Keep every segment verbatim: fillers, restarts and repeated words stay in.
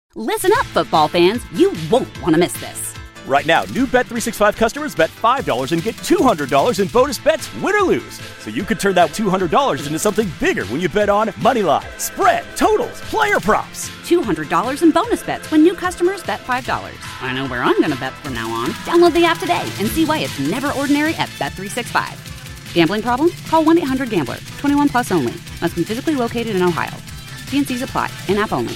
Listen up, football fans. You won't want to miss this. Right now, new Bet three sixty-five customers bet five dollars and get two hundred dollars in bonus bets, win or lose. So you could turn that two hundred dollars into something bigger when you bet on money line, spread, totals, player props. two hundred dollars in bonus bets when new customers bet five dollars. I know where I'm going to bet from now on. Download the app today and see why it's never ordinary at Bet three sixty-five. Gambling problem? Call one eight hundred gambler. twenty-one plus only. Must be physically located in Ohio. T and C's apply. In-app only.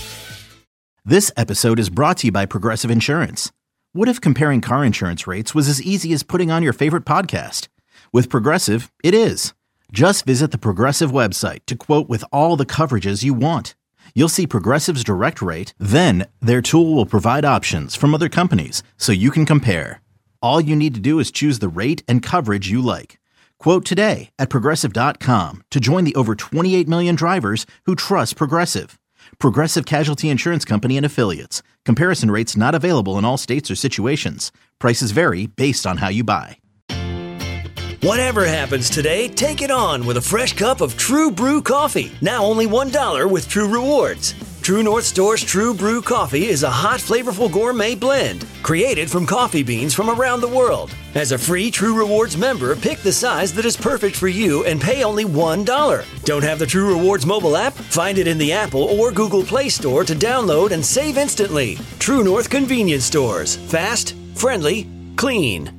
This episode is brought to you by Progressive Insurance. What if comparing car insurance rates was as easy as putting on your favorite podcast? With Progressive, it is. Just visit the Progressive website to quote with all the coverages you want. You'll see Progressive's direct rate, then their tool will provide options from other companies so you can compare. All you need to do is choose the rate and coverage you like. Quote today at Progressive dot com to join the over twenty-eight million drivers who trust Progressive. Progressive Casualty Insurance Company and Affiliates. Comparison rates not available in all states or situations. Prices vary based on how you buy. Whatever happens today, take it on with a fresh cup of True Brew coffee. Now only one dollar with True Rewards. True North Store's True Brew coffee is a hot, flavorful gourmet blend created from coffee beans from around the world. As a free True Rewards member, pick the size that is perfect for you and pay only one dollar. Don't have the True Rewards mobile app? Find it in the Apple or Google Play Store to download and save instantly. True North Convenience Stores. Fast, friendly, clean.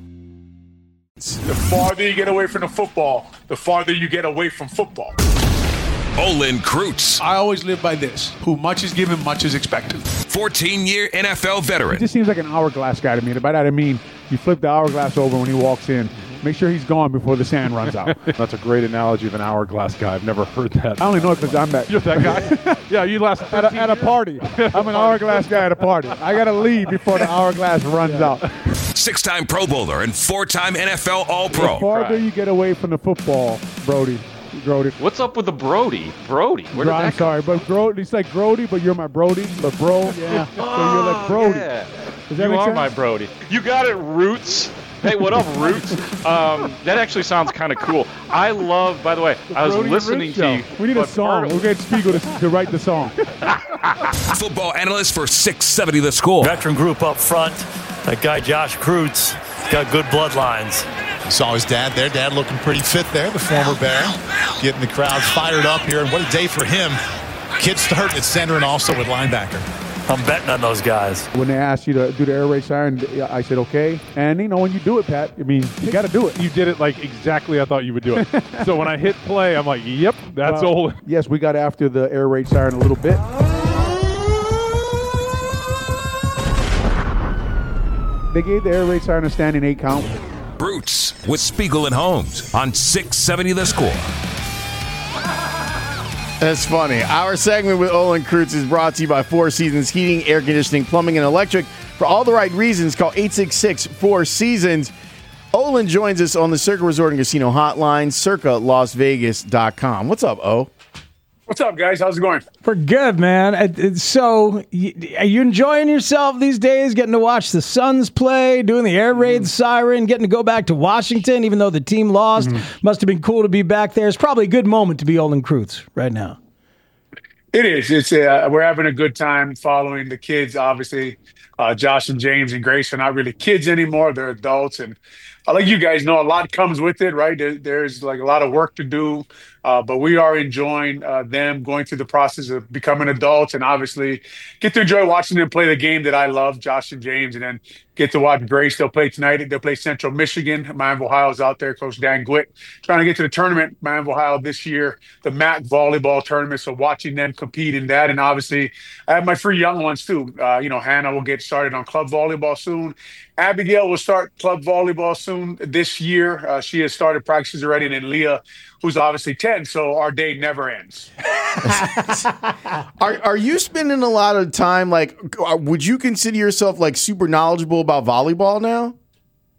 The farther you get away from the football, the farther you get away from football. Olin Kreutz. I always live by this. Who much is given, much is expected. fourteen-year N F L veteran. He just seems like an hourglass guy to me. By that I mean, you flip the hourglass over when he walks in. Make sure he's gone before the sand runs out. That's a great analogy of an hourglass guy. I've never heard that. I only know it because I'm that. You're that guy? Yeah, you last at a, at a party. I'm an hourglass guy at a party. I got to leave before the hourglass runs out. Six-time Pro Bowler and four-time N F L All-Pro. The farther you get away from the football, Brody. Brody. What's up with the Brody? Brody. Where did I'm that sorry, come? but Brody, it's like Brody, but you're my Brody. But bro, yeah. So you're like Brody. Yeah. Does that you make are sense? my Brody. You got it, Roots. Hey, what up, Roots? Um, that actually sounds kind of cool. I love, by the way, The I was Brody listening to you. We need a song. We'll get Spiegel to, to write the song. Football analyst for six seventy The Score. Veteran group up front. That guy Josh Kreutz got good bloodlines. Saw his dad there. Dad looking pretty fit there, the former Bear. Getting the crowd fired up here. And what a day for him. Kid starting at center and also with linebacker. I'm betting on those guys. When they asked you to do the air raid siren, I said, okay. And, you know, when you do it, Pat, I mean, you got to do it. You did it like exactly I thought you would do it. So when I hit play, I'm like, yep, that's well, Olin. Yes, we got after the air raid siren a little bit. They gave the air raid siren a standing eight count. Brutes with Spiegel and Holmes on six seventy The Score. That's funny. Our segment with Olin Kreutz is brought to you by Four Seasons Heating, Air Conditioning, Plumbing, and Electric. For all the right reasons, call eight six six, four seasons. Olin joins us on the Circa Resort and Casino hotline, circa las vegas dot com. What's up, O? What's up, guys? How's it going? We're good, man. So, are you enjoying yourself these days, getting to watch the Suns play, doing the air raid mm-hmm. siren, getting to go back to Washington, even though the team lost? Mm-hmm. Must have been cool to be back there. It's probably a good moment to be Olin Kreutz right now. It is. It's uh, we're having a good time following the kids, obviously. Uh, Josh and James and Grace are not really kids anymore. They're adults. And uh, like you guys know, a lot comes with it, right? There, there's like a lot of work to do. Uh, but we are enjoying uh, them going through the process of becoming adults and obviously get to enjoy watching them play the game that I love, Josh and James, and then get to watch Grace. They'll play tonight. They'll play Central Michigan. Miami of Ohio's out there. Coach Dan Gwitt trying to get to the tournament. Miami of Ohio this year, the M A C volleyball tournament. So watching them compete in that. And obviously, I have my three young ones too. Uh, you know, Hannah will get started on club volleyball soon. Abigail will start club volleyball soon this year. Uh, she has started practices already. And then Leah, who's obviously ten, so our day never ends. are are you spending a lot of time, like, would you consider yourself, like, super knowledgeable about volleyball now?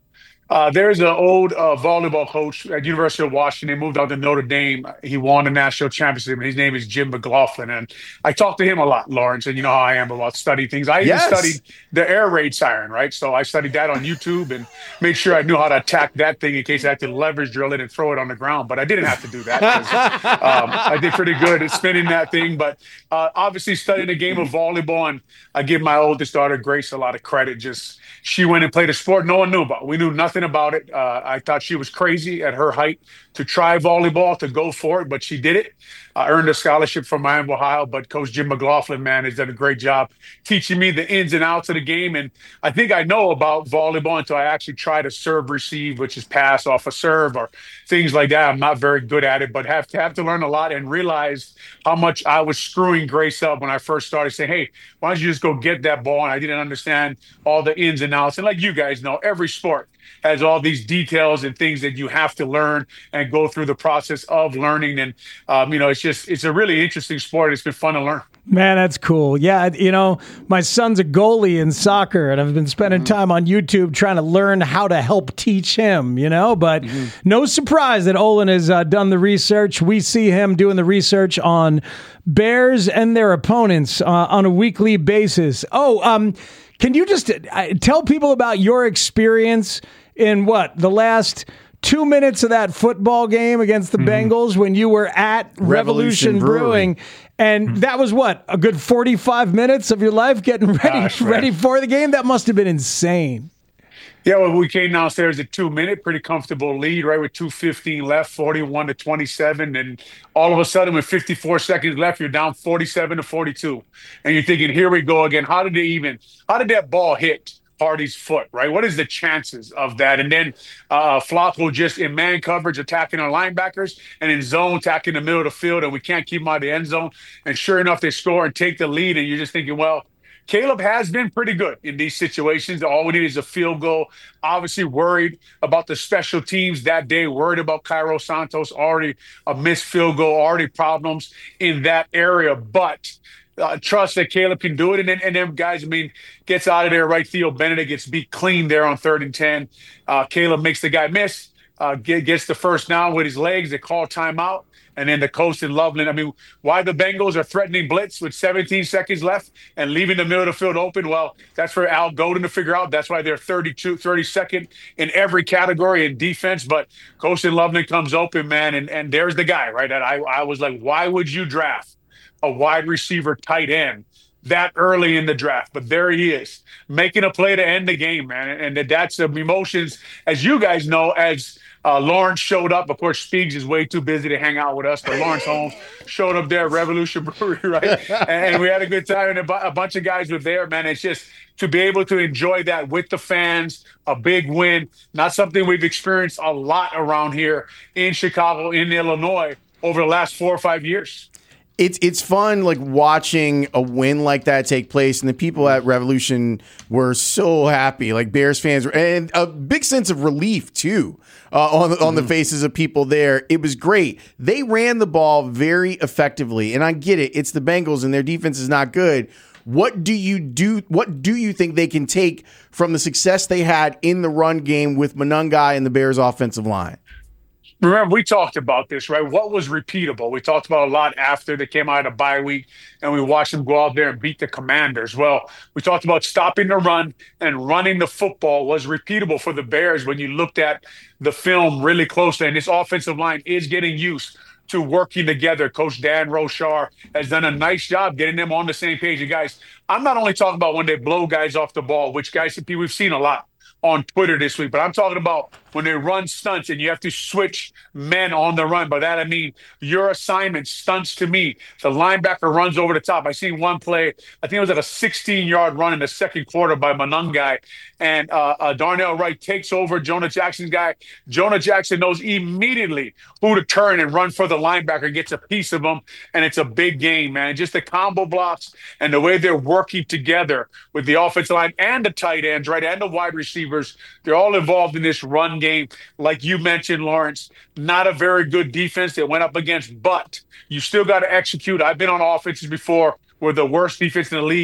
Uh, there's an old uh, volleyball coach at University of Washington, moved out to Notre Dame. He won a national championship, and his name is Jim McLaughlin. And I talked to him a lot, Lawrence, and you know how I am about studying things. I even Yes. studied the air raid siren, right? So I studied that on YouTube and made sure I knew how to attack that thing in case I had to leverage drill it and throw it on the ground. But I didn't have to do that 'cause, um, I did pretty good at spinning that thing. But uh, obviously studying the game of volleyball, and I give my oldest daughter, Grace, a lot of credit. Just she went and played a sport no one knew about. We knew nothing about it. Uh, I thought she was crazy at her height to try volleyball, to go for it, but she did it. Uh, earned a scholarship from Miami, Ohio. But Coach Jim McLaughlin, man, has done a great job teaching me the ins and outs of the game. And I think I know about volleyball until I actually try to serve receive, which is pass off a serve or things like that. I'm not very good at it, but have to have to learn a lot and realize how much I was screwing Grace up when I first started saying, hey, why don't you just go get that ball? And I didn't understand all the ins and outs. And like you guys know, every sport has all these details and things that you have to learn and go through the process of learning. And, um, you know, it's just, it's a really interesting sport. It's been fun to learn. Man, that's cool. Yeah, you know, my son's a goalie in soccer, and I've been spending Mm-hmm. time on YouTube trying to learn how to help teach him, you know, but Mm-hmm. no surprise that Olin has uh, done the research. We see him doing the research on Bears and their opponents uh, on a weekly basis. Oh, um, can you just uh, tell people about your experience in what, the last two minutes of that football game against the Mm-hmm. Bengals when you were at Revolution, Revolution Brewing? Brewing. And that was what, a good forty-five minutes of your life getting ready Gosh, man. ready for the game? That must have been insane. Yeah, well, we came downstairs at two minute, pretty comfortable lead, right, with two fifteen left, forty-one to twenty-seven. And all of a sudden, with fifty-four seconds left, you're down forty-seven to forty-two. And you're thinking, here we go again. How did they even, how did that ball hit Hardy's foot, right? What is the chances of that? And then uh, Flacco just in man coverage attacking our linebackers and in zone attacking the middle of the field, and we can't keep them out of the end zone. And sure enough, they score and take the lead. And you're just thinking, well, Caleb has been pretty good in these situations. All we need is a field goal. Obviously worried about the special teams that day, worried about Cairo Santos, already a missed field goal, already problems in that area. But uh, trust that Caleb can do it. And then, and then guys, I mean, gets out of there, right? Theo Benedict gets beat clean there on third and ten. Uh, Caleb makes the guy miss, uh, get, gets the first down with his legs. They call timeout. And then the coast in Loveland. I mean, why the Bengals are threatening blitz with seventeen seconds left and leaving the middle of the field open? Well, that's for Al Golden to figure out. That's why they're thirty-two, thirty-second in every category in defense. But coast in Loveland comes open, man. And, and there's the guy, right? And I, I was like, why would you draft a wide receiver tight end that early in the draft? But there he is, making a play to end the game, man. And, and that's the emotions, as you guys know, as Uh, Lawrence showed up. Of course, Speaks is way too busy to hang out with us, but Lawrence Holmes showed up there at Revolution Brewery, right? And we had a good time, and a, bu- a bunch of guys were there, man. It's just to be able to enjoy that with the fans, a big win, not something we've experienced a lot around here in Chicago, in Illinois, over the last four or five years. It's it's fun, like watching a win like that take place, and the people at Revolution were so happy. Like Bears fans were, and a big sense of relief too uh, on the, on the faces of people there. It was great. They ran the ball very effectively, and I get it. It's the Bengals, and their defense is not good. What do you do? What do you think they can take from the success they had in the run game with Monangai and the Bears' offensive line? Remember, we talked about this, right? What was repeatable? We talked about a lot after they came out of the bye week, and we watched them go out there and beat the Commanders. Well, we talked about stopping the run and running the football was repeatable for the Bears when you looked at the film really closely. And this offensive line is getting used to working together. Coach Dan Rochar has done a nice job getting them on the same page. And guys, I'm not only talking about when they blow guys off the ball, which guys, we've seen a lot on Twitter this week, but I'm talking about when they run stunts and you have to switch men on the run. By that, I mean your assignment, stunts to me. The linebacker runs over the top. I seen one play, I think it was at a sixteen-yard run in the second quarter by Monangai, and uh, uh, Darnell Wright takes over Jonah Jackson's guy. Jonah Jackson knows immediately who to turn and run for the linebacker, gets a piece of him, and it's a big game, man. Just the combo blocks and the way they're working together with the offensive line and the tight ends, right, and the wide receivers. They're all involved in this run game. Like you mentioned, Lawrence, not a very good defense they went up against, but you still got to execute. I've been on offenses before where the worst defense in the league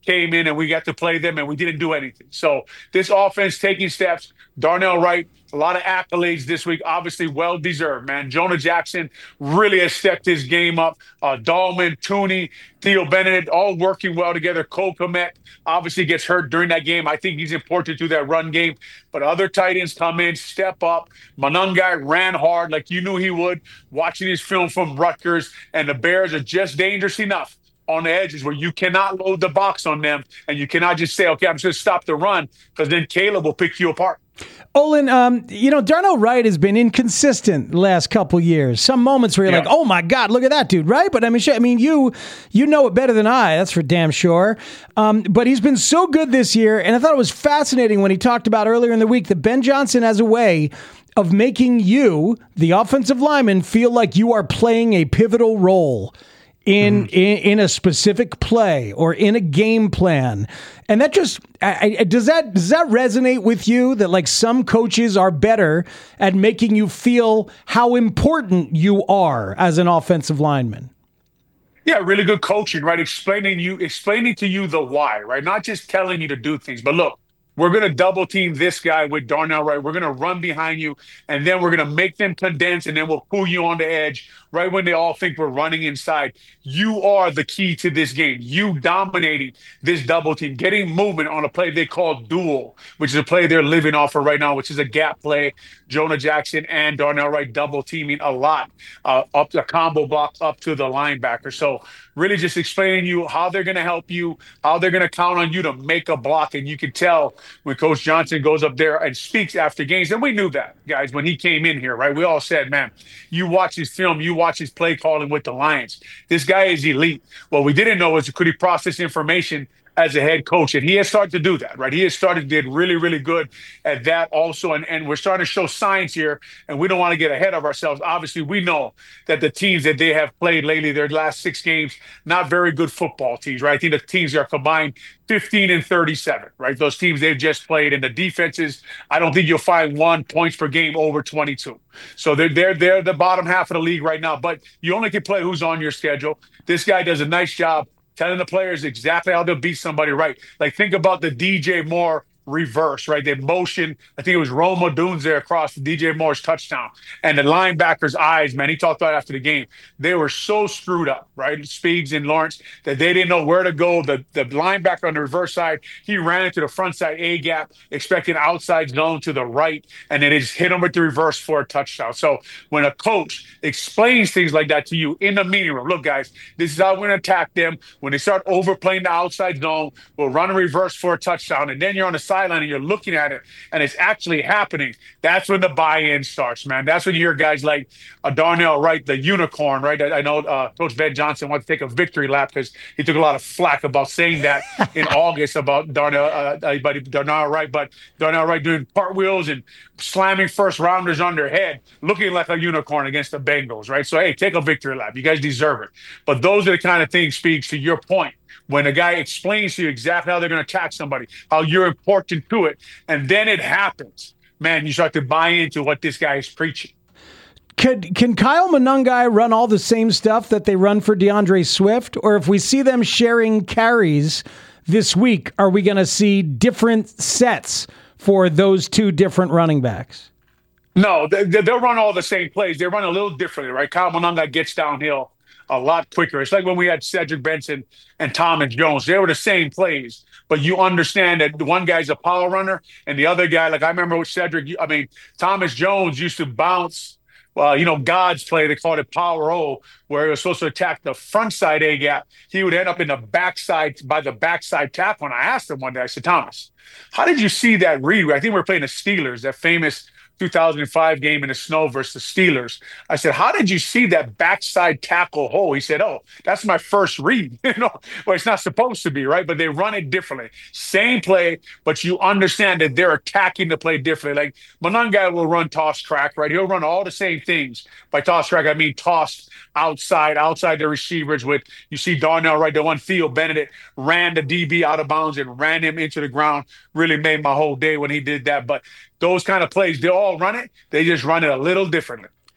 came in and we got to play them and we didn't do anything. So this offense taking steps. Darnell Wright, a lot of accolades this week, obviously well-deserved, man. Jonah Jackson really has stepped his game up. Uh, Dahlman, Tooney, Theo Bennett, all working well together. Cole Kmet obviously gets hurt during that game. I think he's important to that run game. But other tight ends come in, step up. Monangai ran hard like you knew he would, watching his film from Rutgers. And the Bears are just dangerous enough on the edges where you cannot load the box on them and you cannot just say, okay, I'm just going to stop the run, because then Caleb will pick you apart. Olin, um, you know, Darnell Wright has been inconsistent the last couple years. Some moments where you're yeah. like, oh my God, look at that dude, right? But I mean, I mean, you you know it better than I, that's for damn sure. Um, but he's been so good this year, and I thought it was fascinating when he talked about earlier in the week that Ben Johnson has a way of making you, the offensive lineman, feel like you are playing a pivotal role in, mm. in in a specific play or in a game plan. And that just I, I, does that does that resonate with you, that like some coaches are better at making you feel how important you are as an offensive lineman? Yeah, really good coaching, right? Explaining you explaining to you the why, right? Not just telling you to do things, but look, we're going to double team this guy with Darnell Wright. We're going to run behind you, and then we're going to make them condense, and then we'll pull you on the edge right when they all think we're running inside. You are the key to this game. You dominating this double team, getting movement on a play they call duel, which is a play they're living off of right now, which is a gap play. Jonah Jackson and Darnell Wright double teaming a lot, uh, up the combo block up to the linebacker. So really just explaining to you how they're going to help you, how they're going to count on you to make a block. And you can tell when Coach Johnson goes up there and speaks after games, and we knew that, guys, when he came in here, right? We all said, man, you watch his film, you watch his play calling with the Lions. This guy is elite. What we didn't know is could he process information as a head coach, and he has started to do that, right? He has started, did really, really good at that also, and, and we're starting to show signs here, and we don't want to get ahead of ourselves. Obviously, we know that the teams that they have played lately, their last six games, not very good football teams, right? I think the teams are combined fifteen and thirty-seven, right? Those teams they've just played, and the defenses, I don't think you'll find one points per game over twenty-two. So they're they're they're the bottom half of the league right now, but you only can play who's on your schedule. This guy does a nice job telling the players exactly how they'll beat somebody right. Like, think about the D J Moore reverse, right? They motion, I think it was Roma Dunes there across the D J Moore's touchdown. And the linebacker's eyes, man, he talked about it after the game. They were so screwed up, right? Speeds and Lawrence, that they didn't know where to go. The the linebacker on the reverse side, he ran into the front side A gap, expecting outside zone to the right, and then it just hit him with the reverse for a touchdown. So when a coach explains things like that to you in the meeting room, look, guys, this is how we're going to attack them. When they start overplaying the outside zone, we'll run a reverse for a touchdown, and then you're on the side and you're looking at it and it's actually happening. That's when the buy-in starts, man. That's when you hear guys like uh, Darnell Wright, the unicorn, right? I, I know uh, Coach Ben Johnson wants to take a victory lap because he took a lot of flack about saying that in August about Darnell, uh, uh, Darnell Wright, but Darnell Wright doing cartwheels and slamming first rounders on their head, looking like a unicorn against the Bengals, right? So, hey, take a victory lap. You guys deserve it. But those are the kind of things speaks to your point. When a guy explains to you exactly how they're going to attack somebody, how you're important to it, and then it happens, man, you start to buy into what this guy is preaching. Could, can Kyle Monangai run all the same stuff that they run for DeAndre Swift? Or if we see them sharing carries this week, are we going to see different sets for those two different running backs? No, they, they'll run all the same plays. They run a little differently, right? Kyle Monangai gets downhill a lot quicker. It's like when we had Cedric Benson and Thomas Jones. They were the same plays, but you understand that one guy's a power runner and the other guy, like I remember with Cedric, I mean, Thomas Jones used to bounce, well, you know, God's play, they called it power O, where he was supposed to attack the front side A gap. He would end up in the backside, by the backside tackle. And I asked him one day, I said, Thomas, how did you see that read? I think we were playing the Steelers, that famous two thousand five game in the snow versus the Steelers. I said, how did you see that backside tackle hole? He said, oh, that's my first read. You know, well, it's not supposed to be, right? But they run it differently. Same play, but you understand that they're attacking the play differently. Like Monangai will run toss track, right? He'll run all the same things. By toss track, I mean tossed outside, outside the receivers with, you see Darnell, right? The one Theo Bennett ran the D B out of bounds and ran him into the ground. Really made my whole day when he did that. But those kind of plays, they all run it. They just run it a little differently.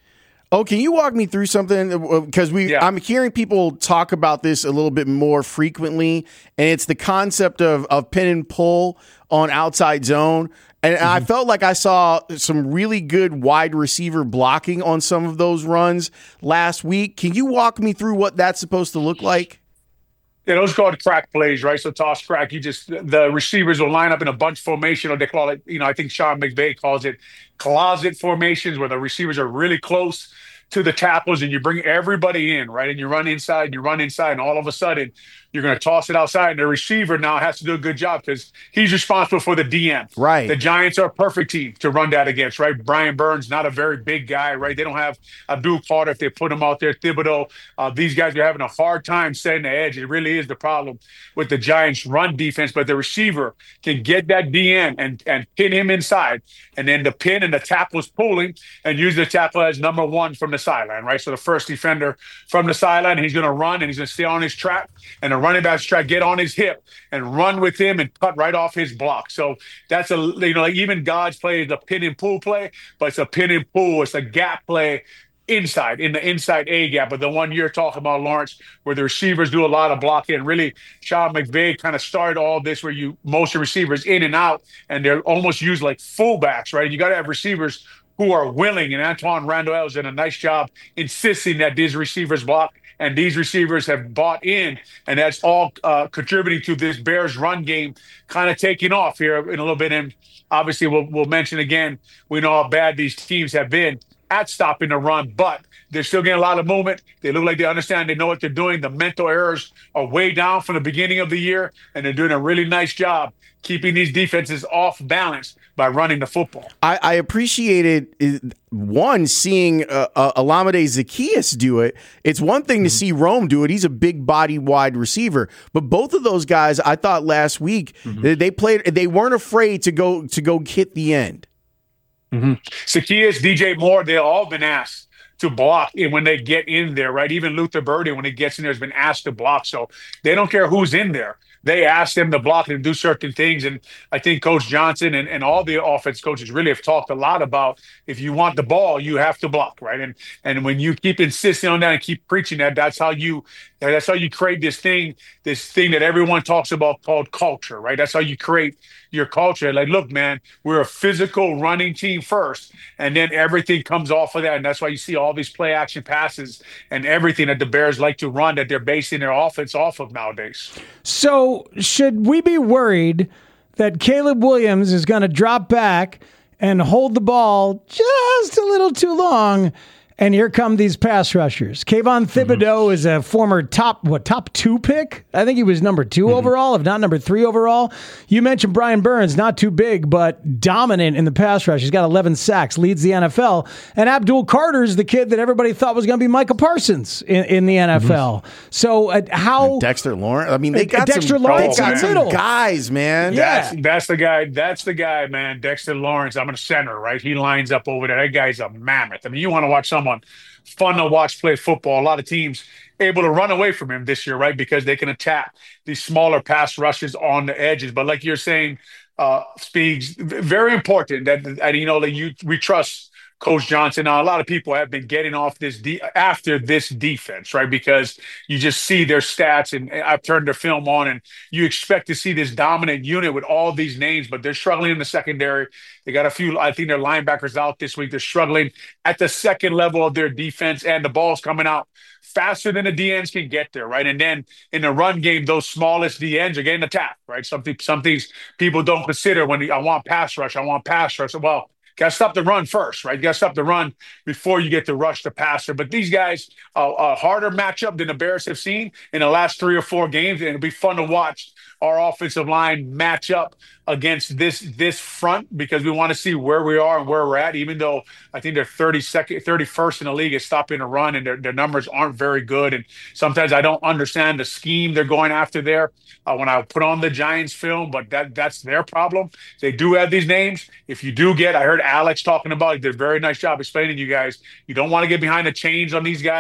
Oh, can you walk me through something? Because we, yeah. I'm hearing people talk about this a little bit more frequently, and it's the concept of, of pin and pull on outside zone. And mm-hmm. I felt like I saw some really good wide receiver blocking on some of those runs last week. Can you walk me through what that's supposed to look like? Yeah, those are called crack plays, right? So toss crack. You just the receivers will line up in a bunch formation, or they call it, you know, I think Sean McVay calls it closet formations, where the receivers are really close to the tackles and you bring everybody in, right? And you run inside, and you run inside, and all of a sudden you're going to toss it outside, and the receiver now has to do a good job because he's responsible for the D M. Right. The Giants are a perfect team to run that against, right? Brian Burns, not a very big guy, right? They don't have Abdul Carter if they put him out there. Thibodeau, uh, these guys are having a hard time setting the edge. It really is the problem with the Giants' run defense, but the receiver can get that D M and, and pin him inside, and then the pin and the tackle is pulling and use the tackle as number one from the sideline, right? So the first defender from the sideline, he's going to run and he's going to stay on his track, and the running backs try to get on his hip and run with him and cut right off his block. So that's a, you know, like even God's play is a pin and pull play, but it's a pin and pull. It's a gap play inside, in the inside A gap. But the one you're talking about, Lawrence, where the receivers do a lot of blocking, and really Sean McVay kind of started all this where you most of the receivers in and out, and they're almost used like fullbacks, right? You got to have receivers who are willing, and Antoine Randall has done a nice job insisting that these receivers block. And these receivers have bought in, and that's all uh, contributing to this Bears run game kind of taking off here in a little bit. And obviously, we'll, we'll mention again, we know how bad these teams have been at stopping the run, but they're still getting a lot of movement. They look like they understand, they know what they're doing. The mental errors are way down from the beginning of the year, and they're doing a really nice job keeping these defenses off balance by running the football. I, I appreciated, one, seeing uh, uh, Olamide Zaccheaus do it. It's one thing mm-hmm. to see Rome do it. He's a big body wide receiver. But both of those guys, I thought last week, mm-hmm. they played. They weren't afraid to go to go hit the end. Mm-hmm. Zaccheaus, D J Moore, they've all been asked to block when they get in there, right? Even Luther Burden, when he gets in there, has been asked to block. So they don't care who's in there. They ask them to block and do certain things. And I think Coach Johnson and, and all the offense coaches really have talked a lot about if you want the ball, you have to block, right? And and when you keep insisting on that and keep preaching that, that's how you that's how you create this thing, this thing that everyone talks about called culture, right? That's how you create your culture. Like, look, man, we're a physical running team first, and then everything comes off of that. And that's why you see all these play action passes and everything that the Bears like to run that they're basing their offense off of nowadays. So should we be worried that Caleb Williams is going to drop back and hold the ball just a little too long? And here come these pass rushers. Kayvon Thibodeau mm-hmm. is a former top, what, top two pick? I think he was number two mm-hmm. overall, if not number three overall. You mentioned Brian Burns, not too big, but dominant in the pass rush. He's got eleven sacks, leads the N F L. And Abdul Carter's the kid that everybody thought was going to be Micah Parsons in, in the N F L. Mm-hmm. So uh, how... And Dexter Lawrence. I mean, they got Dexter some, Lawrence they got in the some middle. guys, man. Yeah. That's, that's the guy. That's the guy, man. Dexter Lawrence. I'm a center, right? He lines up over there. That guy's a mammoth. I mean, you want to watch someone fun to watch play football. A lot of teams able to run away from him this year, right? Because they can attack these smaller pass rushes on the edges. But like you're saying, uh, Speaks, very important that, and you know, that you we trust Coach Johnson. Now, a lot of people have been getting off this de- after this defense, right? Because you just see their stats, and I've turned their film on, and you expect to see this dominant unit with all these names, but they're struggling in the secondary. They got a few, I think their linebackers out this week. They're struggling at the second level of their defense, and the ball's coming out faster than the D Ns can get there, right? And then in the run game, those smallest D Ns are getting attacked, right? Something, some things people don't consider when I want pass rush, I want pass rush. Well, got to stop the run first, right? You got to stop the run before you get to rush the passer. But these guys, uh, a harder matchup than the Bears have seen in the last three or four games, and it'll be fun to watch our offensive line match up against this this front, because we want to see where we are and where we're at, even though I think they're thirty-second, thirty-first in the league at stopping a run, and their, their numbers aren't very good. And sometimes I don't understand the scheme they're going after there uh, when I put on the Giants film, but that that's their problem. They do have these names. If you do get, I heard Alex talking about, he did a very nice job explaining to you guys, you don't want to get behind the chains on these guys.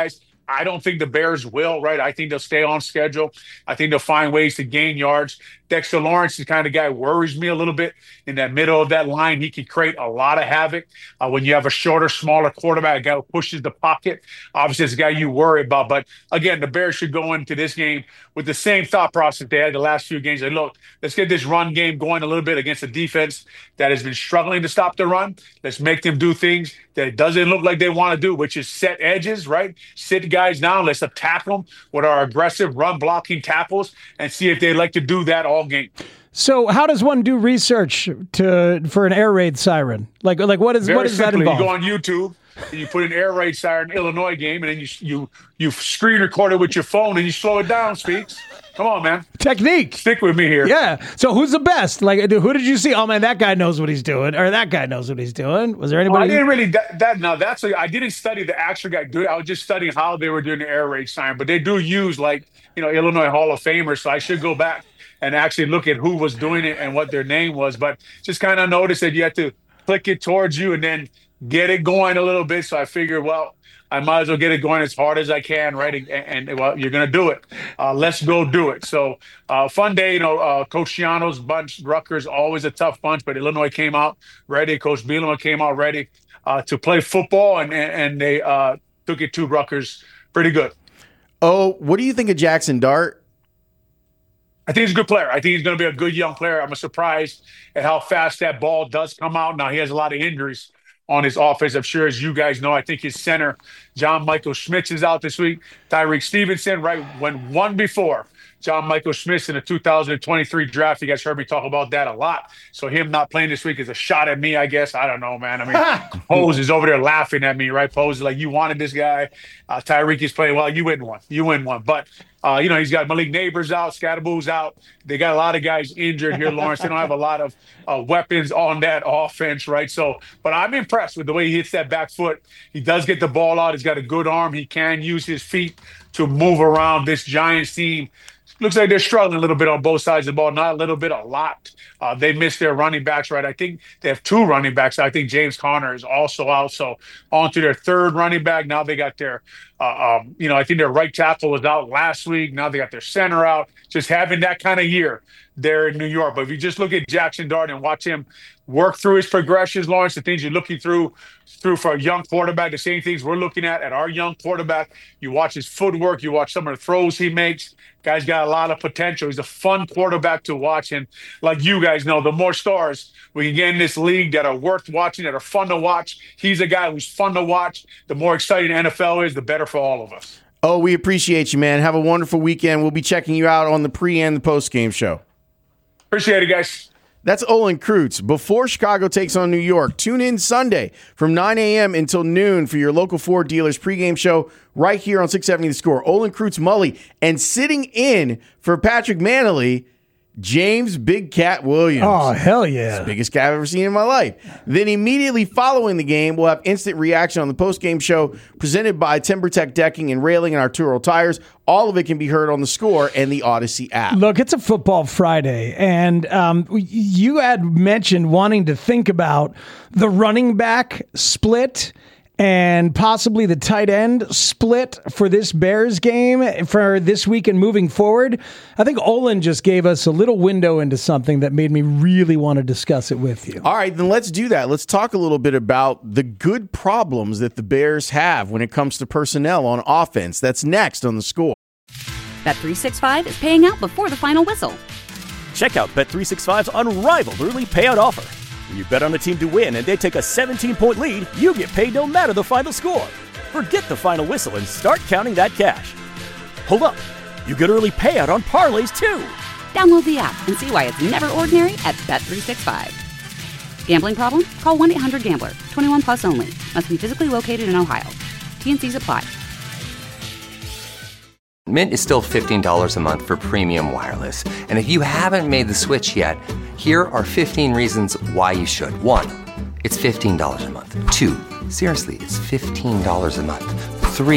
I don't think the Bears will, right? I think they'll stay on schedule. I think they'll find ways to gain yards. Dexter Lawrence is the kind of guy who worries me a little bit in that middle of that line. He can create a lot of havoc uh, when you have a shorter, smaller quarterback, a guy who pushes the pocket. Obviously, it's a guy you worry about. But again, the Bears should go into this game with the same thought process they had the last few games. Like, look, let's get this run game going a little bit against a defense that has been struggling to stop the run. Let's make them do things that it doesn't look like they want to do, which is set edges, right? Sit guys down. Let's attack them with our aggressive run blocking tackles and see if they like to do that all game. So how does one do research to for an air raid siren? Like, like what is Very what does that simply, involve? You go on YouTube and you put an air raid siren Illinois game, and then you you you screen record it with your phone and you slow it down. Speaks. Come on, man. Technique. Stick with me here. Yeah. So who's the best? Like, who did you see? Oh man, that guy knows what he's doing, or that guy knows what he's doing. Was there anybody? Well, I didn't really that, that now that's a, I didn't study the actual guy. I was just studying how they were doing the air raid siren, but they do use like you know Illinois Hall of Famers, so I should go back and actually look at who was doing it and what their name was. But just kind of noticed that you have to click it towards you and then get it going a little bit. So I figured, well, I might as well get it going as hard as I can, right? And, and well, you're going to do it. Uh, let's go do it. So uh, fun day, you know, uh, Coach Shiano's bunch, Rutgers, always a tough bunch, but Illinois came out ready. Coach Bielema came out ready uh, to play football, and, and, and they uh, took it to Rutgers pretty good. Oh, what do you think of Jackson Dart? I think he's a good player. I think he's going to be a good young player. I'm surprised at how fast that ball does come out. Now, he has a lot of injuries on his offense. I'm sure, as you guys know, I think his center, John Michael Schmitz, is out this week. Tyreek Stevenson, right, went one before John Michael Schmitz in the two thousand twenty-three draft. You guys heard me talk about that a lot. So him not playing this week is a shot at me, I guess. I don't know, man. I mean, Pose is over there laughing at me, right? Pose is like, you wanted this guy. Uh, Tyreek is playing well. You win one. You win one. But, uh, you know, he's got Malik Neighbors out, Scatterboo's out. They got a lot of guys injured here, Lawrence. They don't have a lot of uh, weapons on that offense, right? So, but I'm impressed with the way he hits that back foot. He does get the ball out. He's got a good arm. He can use his feet to move around this Giants team. Looks like they're struggling a little bit on both sides of the ball. Not a little bit, a lot. Uh, they missed their running backs, right? I think they have two running backs. I think James Conner is also out. So on to their third running back. Now they got their, uh, um, you know, I think their right tackle was out last week. Now they got their center out. Just having that kind of year there in New York. But if you just look at Jackson Dart and watch him work through his progressions, Lawrence, the things you're looking through through for a young quarterback, the same things we're looking at at our young quarterback. You watch his footwork. You watch some of the throws he makes. Guy's got a lot of potential. He's a fun quarterback to watch. And like you guys know, the more stars we can get in this league that are worth watching, that are fun to watch, he's a guy who's fun to watch. The more exciting N F L is, the better for all of us. Oh, we appreciate you, man. Have a wonderful weekend. We'll be checking you out on the pre and the post game show. Appreciate it, guys. That's Olin Kreutz. Before Chicago takes on New York, tune in Sunday from nine a.m. until noon for your local Ford dealers pregame show right here on six seventy The Score. Olin Kreutz Mully, and sitting in for Patrick Manley, James Big Cat Williams. Oh, hell yeah. It's the biggest cat I've ever seen in my life. Then immediately following the game, we'll have instant reaction on the postgame show presented by TimberTech Decking and Railing and Arturo Tires. All of it can be heard on the Score and the Odyssey app. Look, it's a football Friday, and um, you had mentioned wanting to think about the running back split and possibly the tight end split for this Bears game for this week and moving forward. I think Olin just gave us a little window into something that made me really want to discuss it with you. All right, then let's do that. Let's talk a little bit about the good problems that the Bears have when it comes to personnel on offense. That's next on the Score. Bet three sixty-five is paying out before the final whistle. Check out Bet three sixty-five's unrivaled early payout offer. When you bet on a team to win and they take a seventeen-point lead, you get paid no matter the final score. Forget the final whistle and start counting that cash. Hold up. You get early payout on parlays, too. Download the app and see why it's never ordinary at Bet three sixty-five. Gambling problem? Call one eight hundred gambler. twenty-one plus only. Must be physically located in Ohio. T and C's apply. Mint is still fifteen dollars a month for premium wireless. And if you haven't made the switch yet, here are fifteen reasons why you should. One, it's fifteen dollars a month. Two, seriously, it's fifteen dollars a month. Three,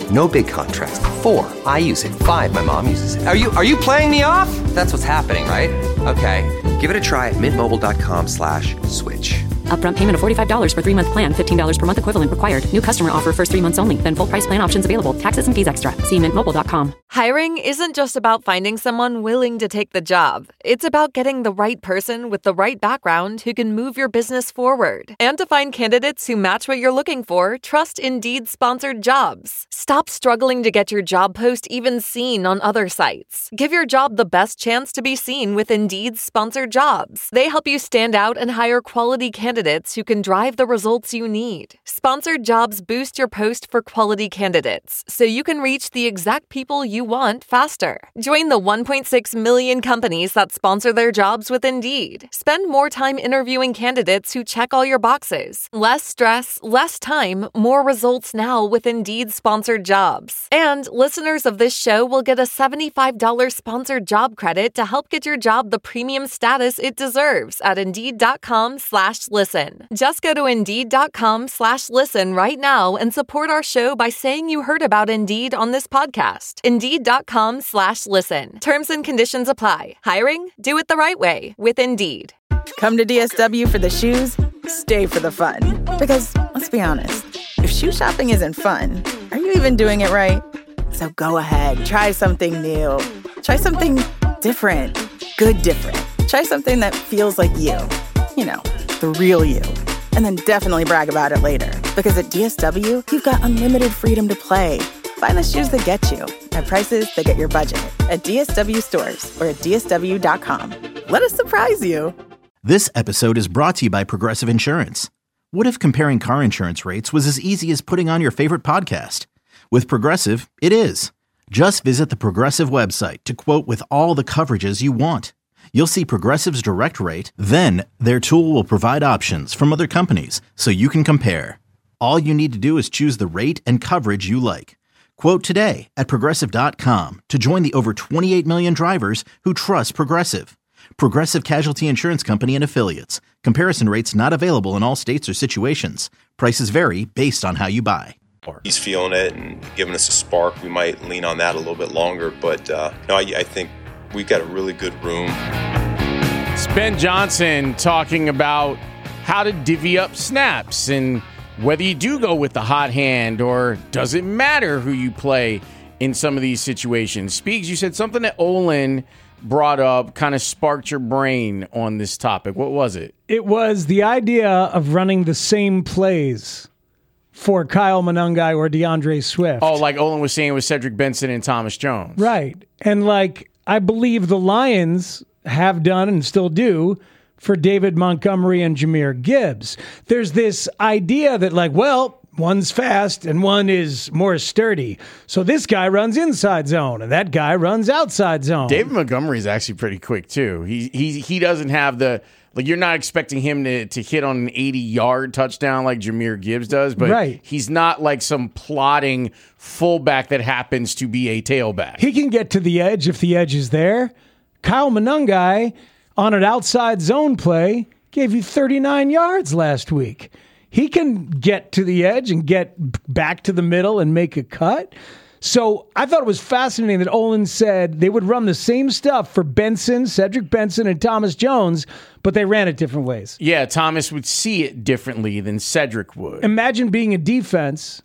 No big contrast. Four, I use it. Five, my mom uses it. Are you are you playing me off? That's what's happening, right? Okay, give it a try at mintmobile.com slash switch. Upfront payment of forty-five dollars for three-month plan, fifteen dollars per month equivalent required. New customer offer first three months only. Then full price plan options available. Taxes and fees extra. See mint mobile dot com. Hiring isn't just about finding someone willing to take the job. It's about getting the right person with the right background who can move your business forward. And to find candidates who match what you're looking for, trust Indeed-sponsored jobs. Stop struggling to get your job post even seen on other sites. Give your job the best chance to be seen with Indeed-sponsored jobs. They help you stand out and hire quality candidates who can drive the results you need. Sponsored jobs boost your post for quality candidates, so you can reach the exact people you want faster. Join the one point six million companies that sponsor their jobs with Indeed. Spend more time interviewing candidates who check all your boxes. Less stress, less time, more results now with Indeed-sponsored jobs. And listeners of this show will get a seventy-five dollars sponsored job credit to help get your job the premium status it deserves at Indeed.com slash listen. Just go to Indeed.com slash listen right now and support our show by saying you heard about Indeed on this podcast. Indeed.com slash listen. Terms and conditions apply. Hiring? Do it the right way with Indeed. Come to D S W for the shoes, stay for the fun. Because, let's be honest, if shoe shopping isn't fun, are you even doing it right? So go ahead, try something new. Try something different. Good different. Try something that feels like you. You know, the real you. And then definitely brag about it later. Because at D S W, you've got unlimited freedom to play. Find the shoes that get you at prices that get your budget at D S W stores or at D S W dot com. Let us surprise you. This episode is brought to you by Progressive Insurance. What if comparing car insurance rates was as easy as putting on your favorite podcast? With Progressive, it is. Just visit the Progressive website to quote with all the coverages you want. You'll see Progressive's direct rate, then their tool will provide options from other companies so you can compare. All you need to do is choose the rate and coverage you like. Quote today at Progressive dot com to join the over twenty-eight million drivers who trust Progressive. Progressive Casualty Insurance Company and Affiliates. Comparison rates not available in all states or situations. Prices vary based on how you buy. He's feeling it and giving us a spark. We might lean on that a little bit longer, but uh, no, I, I think we've got a really good room. It's Ben Johnson talking about how to divvy up snaps and whether you do go with the hot hand or does it matter who you play in some of these situations. Speaks, you said something that Olin brought up kind of sparked your brain on this topic. What was it? It was the idea of running the same plays for Kyle Monangai or DeAndre Swift. Oh, like Olin was saying with Cedric Benson and Thomas Jones. Right. And like, I believe the Lions have done and still do for David Montgomery and Jahmyr Gibbs. There's this idea that like, well, one's fast and one is more sturdy. So this guy runs inside zone and that guy runs outside zone. David Montgomery is actually pretty quick too. He he he doesn't have the like you're not expecting him to, to hit on an eighty-yard touchdown like Jahmyr Gibbs does, but right. He's not like some plodding fullback that happens to be a tailback. He can get to the edge if the edge is there. Kyle Monangai on an outside zone play gave you thirty-nine yards last week. He can get to the edge and get back to the middle and make a cut. So I thought it was fascinating that Olin said they would run the same stuff for Benson, Cedric Benson, and Thomas Jones, but they ran it different ways. Yeah, Thomas would see it differently than Cedric would. Imagine being a defense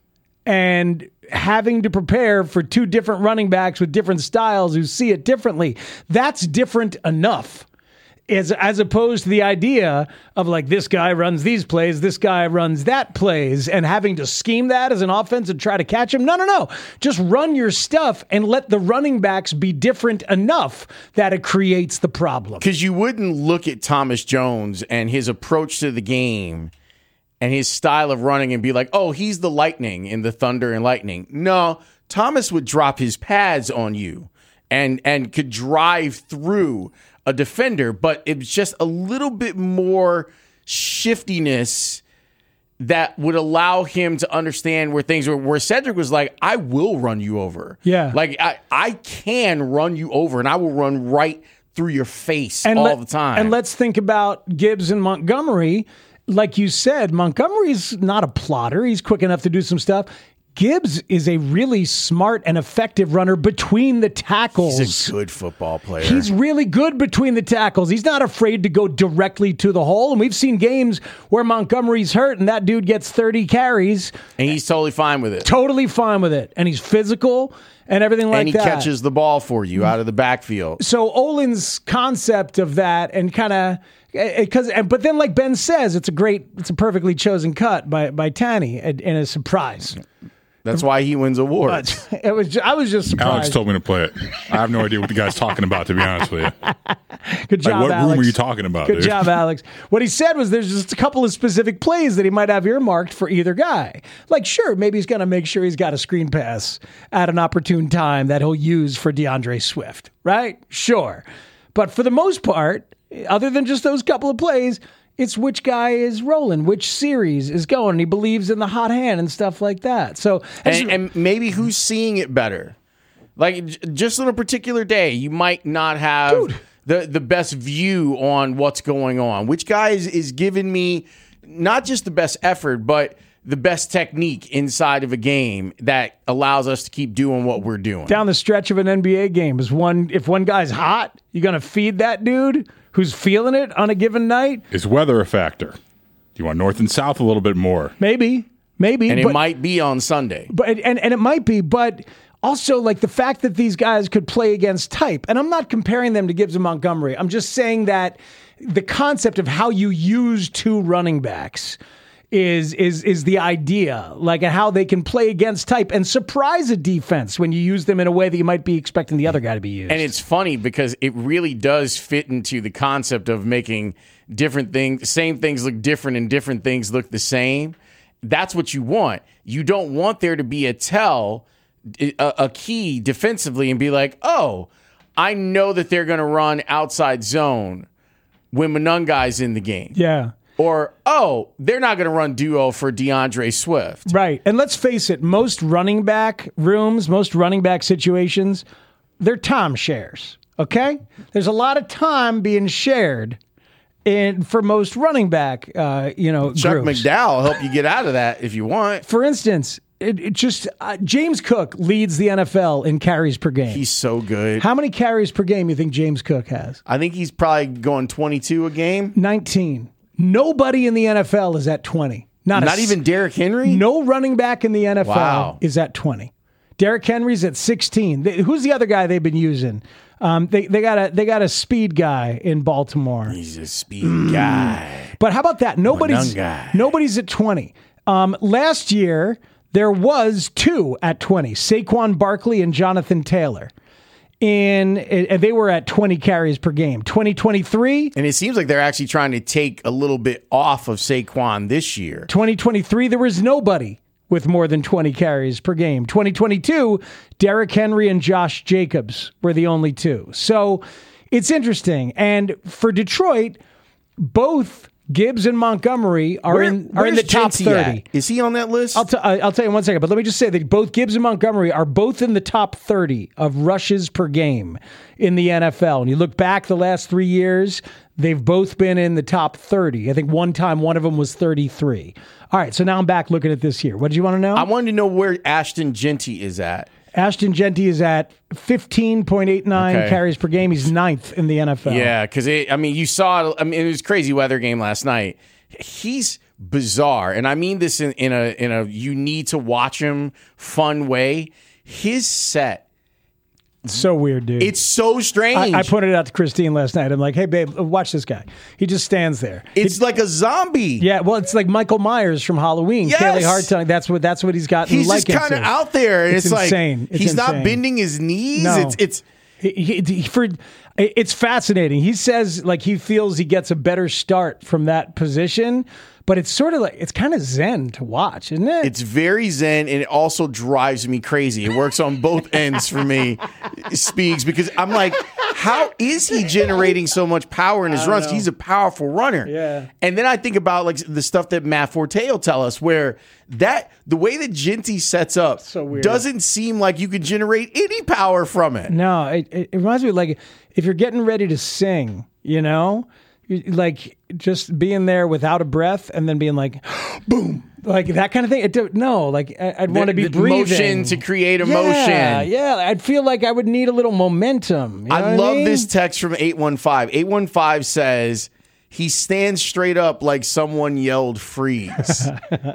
and having to prepare for two different running backs with different styles who see it differently. That's different enough. As, as opposed to the idea of like this guy runs these plays, this guy runs that plays, and having to scheme that as an offense and try to catch him. No, no, no. Just run your stuff and let the running backs be different enough that it creates the problem. Because you wouldn't look at Thomas Jones and his approach to the game and his style of running and be like, oh, he's the lightning in the Thunder and Lightning. No, Thomas would drop his pads on you and and could drive through a defender, but it's just a little bit more shiftiness that would allow him to understand where things were, where Cedric was like, I will run you over. Yeah. Like, I, I can run you over, and I will run right through your face and all let, the time. And let's think about Gibbs and Montgomery. Like you said, Montgomery's not a plotter. He's quick enough to do some stuff. Gibbs is a really smart and effective runner between the tackles. He's a good football player. He's really good between the tackles. He's not afraid to go directly to the hole. And we've seen games where Montgomery's hurt and that dude gets thirty carries. And he's totally fine with it. Totally fine with it. And he's physical and everything like that. And he that. catches the ball for you out of the backfield. So Olin's concept of that and kind of... Because, but then, like Ben says, it's a great, it's a perfectly chosen cut by by Tanny and, and a surprise. That's why he wins awards. But it was, I was just surprised. Alex told me to play it. I have no idea what the guy's talking about, to be honest with you. Good job, like, what Alex. room are you talking about? Good dude? job, Alex. What he said was there's just a couple of specific plays that he might have earmarked for either guy. Like, sure, maybe he's going to make sure he's got a screen pass at an opportune time that he'll use for DeAndre Swift, right? Sure. But for the most part, other than just those couple of plays, it's which guy is rolling, which series is going, and he believes in the hot hand and stuff like that. So, and, and maybe who's seeing it better? Like, j- just on a particular day, you might not have Dude. the the best view on what's going on. Which guy is, is giving me not just the best effort, but the best technique inside of a game that allows us to keep doing what we're doing. Down the stretch of an N B A game, is one if one guy's hot, you're going to feed that dude who's feeling it on a given night? Is weather a factor? Do you want north and south a little bit more? Maybe. Maybe. And but, it might be on Sunday. But and, and it might be, but also like the fact that these guys could play against type, and I'm not comparing them to Gibbs and Montgomery. I'm just saying that the concept of how you use two running backs is is is the idea, like how they can play against type and surprise a defense when you use them in a way that you might be expecting the other guy to be used. And it's funny because it really does fit into the concept of making different things, same things look different and different things look the same. That's what you want. You don't want there to be a tell, a, a key defensively and be like, oh, I know that they're going to run outside zone when Monungai's in the game. Yeah. Or, oh, they're not going to run duo for DeAndre Swift. Right. And let's face it, most running back rooms, most running back situations, they're time shares. Okay? There's a lot of time being shared in for most running back, uh, you know, Chuck groups. McDowell will help you get out of that if you want. For instance, it, it just uh, James Cook leads the N F L in carries per game. He's so good. How many carries per game you think James Cook has? I think he's probably going twenty-two a game. nineteen. Nobody in the N F L is at twenty. Not, Not a, even Derrick Henry? No running back in the N F L wow. is at twenty. Derrick Henry's at sixteen. They, who's the other guy they've been using? Um, they they got a they got a speed guy in Baltimore. He's a speed mm. guy. But how about that? Nobody's nobody's at twenty. Um, last year there was two at twenty: Saquon Barkley and Jonathan Taylor. In and they were at twenty carries per game. twenty twenty-three, and it seems like they're actually trying to take a little bit off of Saquon this year. twenty twenty-three, there was nobody with more than twenty carries per game. twenty twenty-two, Derrick Henry and Josh Jacobs were the only two. So it's interesting. And for Detroit, both Gibbs and Montgomery are Where, in are in the top Genty thirty. At? Is he on that list? I'll, t- I'll tell you in one second, but let me just say that both Gibbs and Montgomery are both in the top thirty of rushes per game in the N F L. And you look back the last three years, they've both been in the top thirty. I think one time one of them was thirty-three. All right, so now I'm back looking at this here. What did you want to know? I wanted to know where Ashton Genty is at. Ashton Genty is at fifteen point eight nine okay. carries per game. He's ninth in the N F L. Yeah, because I mean, you saw it. I mean, it was a crazy weather game last night. He's bizarre, and I mean this in, in a in a you need to watch him fun way. His set. It's so weird, dude. It's so strange. I, I pointed it out to Christine last night. I'm like, hey, babe, watch this guy. He just stands there. It's it, like a zombie. Yeah, well, it's like Michael Myers from Halloween. Yes. Kaylee Hartung, that's what that's what he's got. He's just kind of out there. And it's, it's insane. like it's he's insane. not bending his knees. No. It's it's he, he, he, for it's fascinating. He says like he feels he gets a better start from that position. But it's sort of like, it's kind of zen to watch, isn't it? It's very zen, and it also drives me crazy. It works on both ends for me, Speaks, because I'm like, how is he generating so much power in his runs? Know. He's a powerful runner. Yeah. And then I think about like the stuff that Matt Forte will tell us, where that the way that Genty sets up so weird. Doesn't seem like you can generate any power from it. No, it, it reminds me of like if you're getting ready to sing, you know? Like just being there without a breath and then being like, boom, Like that kind of thing. It do, no, like I, I'd want to be the breathing. Motion to create emotion. Yeah, yeah. I'd feel like I would need a little momentum. You know I what love I mean? this text from eight one five. eight one five says, he stands straight up like someone yelled freeze.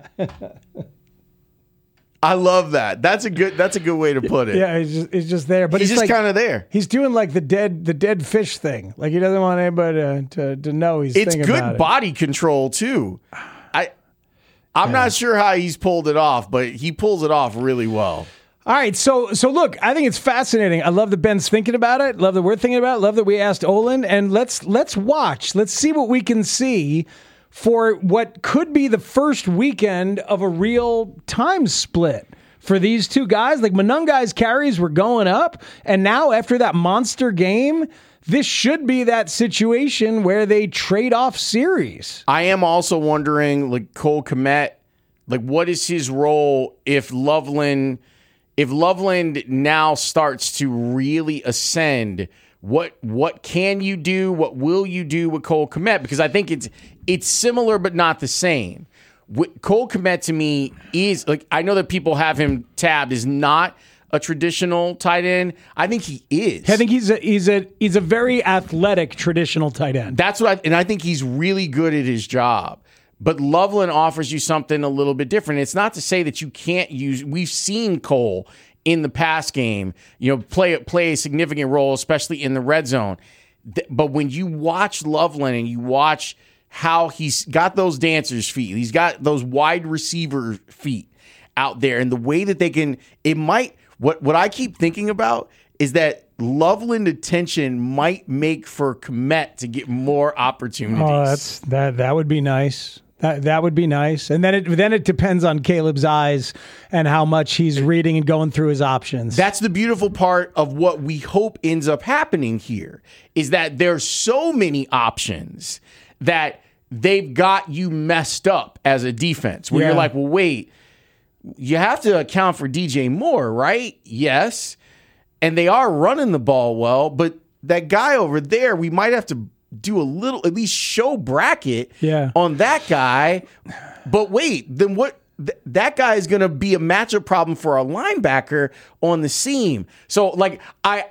I love that. That's a good that's a good way to put it. Yeah, he's just, he's just there. But he's, he's just like, kind of there. He's doing like the dead the dead fish thing. Like he doesn't want anybody to, to, to know he's It's thinking about good it. body control too. I I'm not sure how he's pulled it off, but he pulls it off really well. All right, so so look, I think it's fascinating. I love that Ben's thinking about it. Love that we're thinking about it. Love that we asked Olin, and let's let's watch. Let's see what we can see for what could be the first weekend of a real time split for these two guys. Like Monungai's carries were going up, and now after that monster game, this should be that situation where they trade off series. I am also wondering, like Cole Kmet, like what is his role if Loveland, if Loveland now starts to really ascend? What what can you do? What will you do with Cole Kmet? Because I think it's it's similar but not the same. What, Cole Kmet to me is like, I know that people have him tabbed as not a traditional tight end. I think he is. I think he's a he's a he's a very athletic traditional tight end. That's what I, and I think he's really good at his job. But Loveland offers you something a little bit different. It's not to say that you can't use. We've seen Cole in the pass game, you know, play play a significant role, especially in the red zone. But when you watch Loveland and you watch how he's got those dancers' feet, he's got those wide receiver feet out there, and the way that they can, it might. What what I keep thinking about is that Loveland attention might make for Kmet to get more opportunities. Oh, that's that that would be nice. That that would be nice. And then it then it depends on Caleb's eyes and how much he's reading and going through his options. That's the beautiful part of what we hope ends up happening here, is that there's so many options that they've got you messed up as a defense, where Yeah. you're like, well, wait, you have to account for D J Moore, right? Yes. And they are running the ball well, but that guy over there, we might have to do a little, at least show bracket yeah. on that guy. But wait, then what? Th- that guy is going to be a matchup problem for a linebacker on the seam. So, like, I,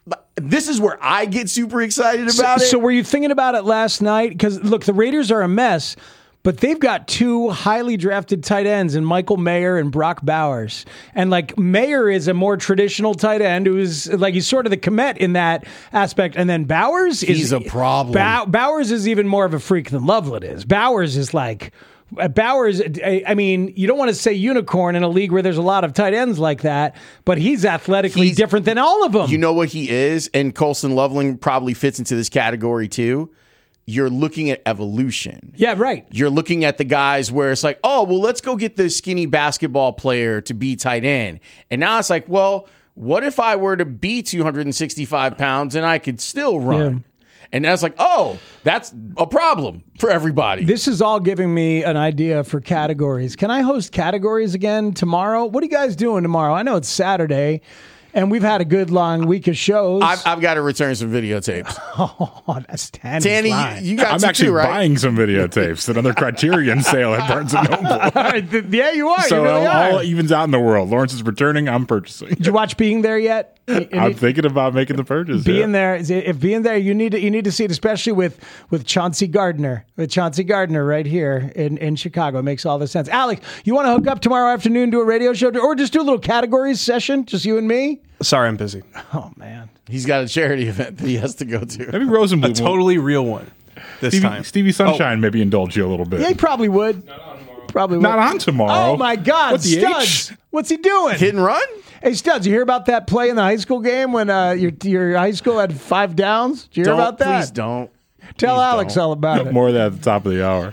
this is where I get super excited about so, it. So were you thinking about it last night? Because, look, the Raiders are a mess, but they've got two highly drafted tight ends in Michael Mayer and Brock Bowers. And, like, Mayer is a more traditional tight end who's, like, he's sort of the Kmet in that aspect. And then Bowers is... He's a problem. Bow, Bowers is even more of a freak than Loveland is. Bowers is, like... Bowers, I, I mean, you don't want to say unicorn in a league where there's a lot of tight ends like that, but he's athletically He's- different than all of them. You know what he is? And Colson Loveland probably fits into this category too. You're looking at evolution. Yeah, right. You're looking at the guys where it's like, oh, well, let's go get the skinny basketball player to be tight end. And now it's like, well, what if I were to be two hundred sixty-five pounds and I could still run? Yeah. And that's like, oh, that's a problem for everybody. This is all giving me an idea for categories. Can I host categories again tomorrow? What are you guys doing tomorrow? I know it's Saturday, and we've had a good long week of shows. I've, I've got to return some videotapes. Oh, that's Tanny. Tanny, you, you got I'm some actually too, right? buying some videotapes. Another Criterion sale at Barnes and Noble. All right, th- yeah, you are. So you really all, all are. evens out in the world. Lawrence is returning. I'm purchasing. Did you watch Being There yet? I'm thinking about making the purchase. Being yeah. there, is it- if being there, you need to you need to see it, especially with with Chauncey Gardner, with Chauncey Gardner right here in, in Chicago. It makes all the sense. Alex, you want to hook up tomorrow afternoon, do a radio show, or just do a little categories session, just you and me? Sorry, I'm busy. Oh man, He's got a charity event that he has to go to. Maybe Rosenbluth. A totally real one this Stevie, time. Stevie Sunshine maybe indulge you a little bit. yeah, he probably would. Probably would. Not on tomorrow. Oh my God, What, the Studs! H? What's he doing? Hit and run? Hey, Studs, you hear about that play in the high school game when uh, your your high school had five downs? Did you hear Don't, about that? Please don't. Tell Please Alex don't. all about it. More of that at the top of the hour.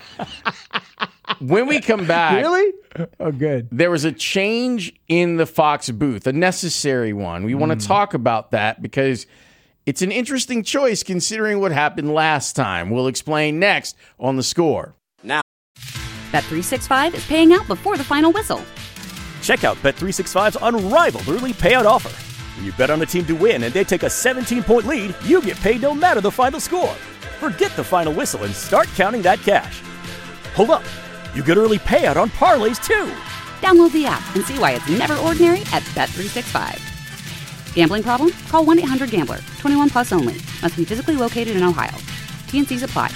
When we come back, Really? Oh, good. there was a change in the Fox booth, a necessary one. We want to talk about that because it's an interesting choice considering what happened last time. We'll explain next on The Score. Bet three sixty-five is paying out before the final whistle. Check out Bet three sixty-five's unrivaled early payout offer. When you bet on a team to win and they take a seventeen-point lead, you get paid no matter the final score. Forget the final whistle and start counting that cash. Hold up. You get early payout on parlays, too. Download the app and see why it's never ordinary at Bet three sixty-five. Gambling problem? Call one eight hundred gambler. twenty-one plus only. Must be physically located in Ohio. T and C's apply.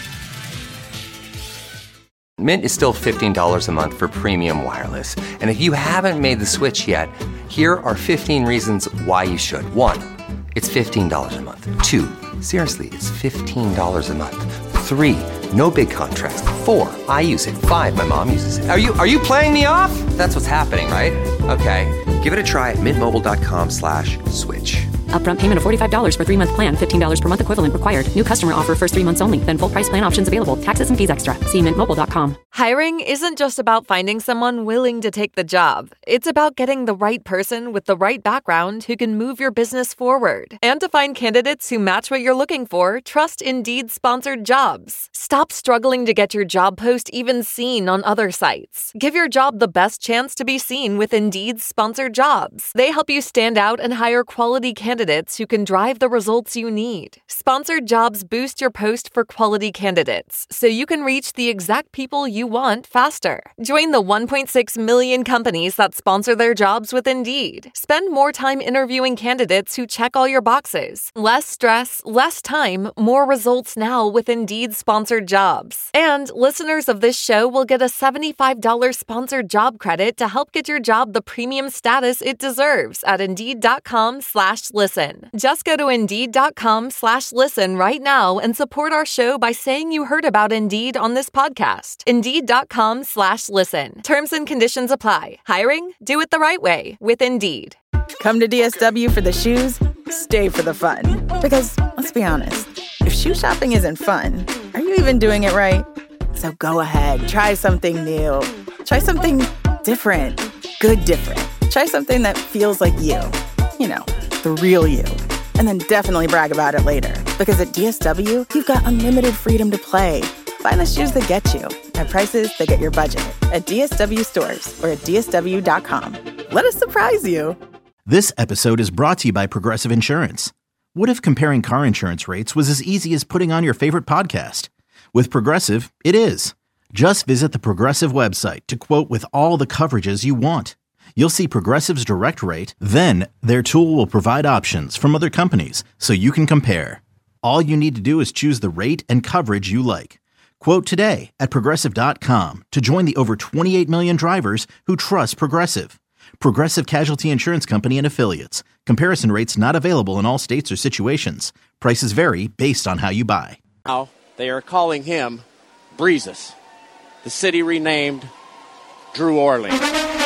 Mint is still fifteen dollars a month for premium wireless. And if you haven't made the switch yet, here are fifteen reasons why you should. One, it's fifteen dollars a month. Two, seriously, it's fifteen dollars a month. Three, no big contrast. Four, I use it. Five, my mom uses it. Are you are you playing me off? That's what's happening, right? Okay, give it a try at mintmobile.com slash switch. Upfront payment of forty-five dollars for three-month plan, fifteen dollars per month equivalent required. New customer offer first three months only. Then full price plan options available. Taxes and fees extra. See mint mobile dot com. Hiring isn't just about finding someone willing to take the job. It's about getting the right person with the right background who can move your business forward. And to find candidates who match what you're looking for, trust Indeed sponsored jobs. Stop struggling to get your job post even seen on other sites. Give your job the best chance to be seen with Indeed sponsored jobs. They help you stand out and hire quality candidates who can drive the results you need. Sponsored jobs boost your post for quality candidates, so you can reach the exact people you want faster. Join the one point six million companies that sponsor their jobs with Indeed. Spend more time interviewing candidates who check all your boxes. Less stress, less time, more results now with Indeed sponsored jobs. And listeners of this show will get a seventy-five dollars sponsored job credit to help get your job the premium status it deserves at Indeed.com slash listen. Just go to Indeed.com slash listen right now and support our show by saying you heard about Indeed on this podcast. Indeed.com slash listen. Terms and conditions apply. Hiring? Do it the right way with Indeed. Come to D S W for the shoes, stay for the fun. Because, let's be honest, if shoe shopping isn't fun, are you even doing it right? So go ahead, try something new. Try something different. Good different. Try something that feels like you. You know, the real you. And then definitely brag about it later. Because at D S W, you've got unlimited freedom to play. Find the shoes that get you at prices that get your budget at D S W stores or at D S W dot com. Let us surprise you. This episode is brought to you by Progressive Insurance. What if comparing car insurance rates was as easy as putting on your favorite podcast? With Progressive, it is. Just visit the Progressive website to quote with all the coverages you want. You'll see Progressive's direct rate, then their tool will provide options from other companies so you can compare. All you need to do is choose the rate and coverage you like. Quote today at Progressive dot com to join the over twenty-eight million drivers who trust Progressive. Progressive Casualty Insurance Company and Affiliates. Comparison rates not available in all states or situations. Prices vary based on how you buy. Now they are calling him Breezes, the city renamed Drew Orleans.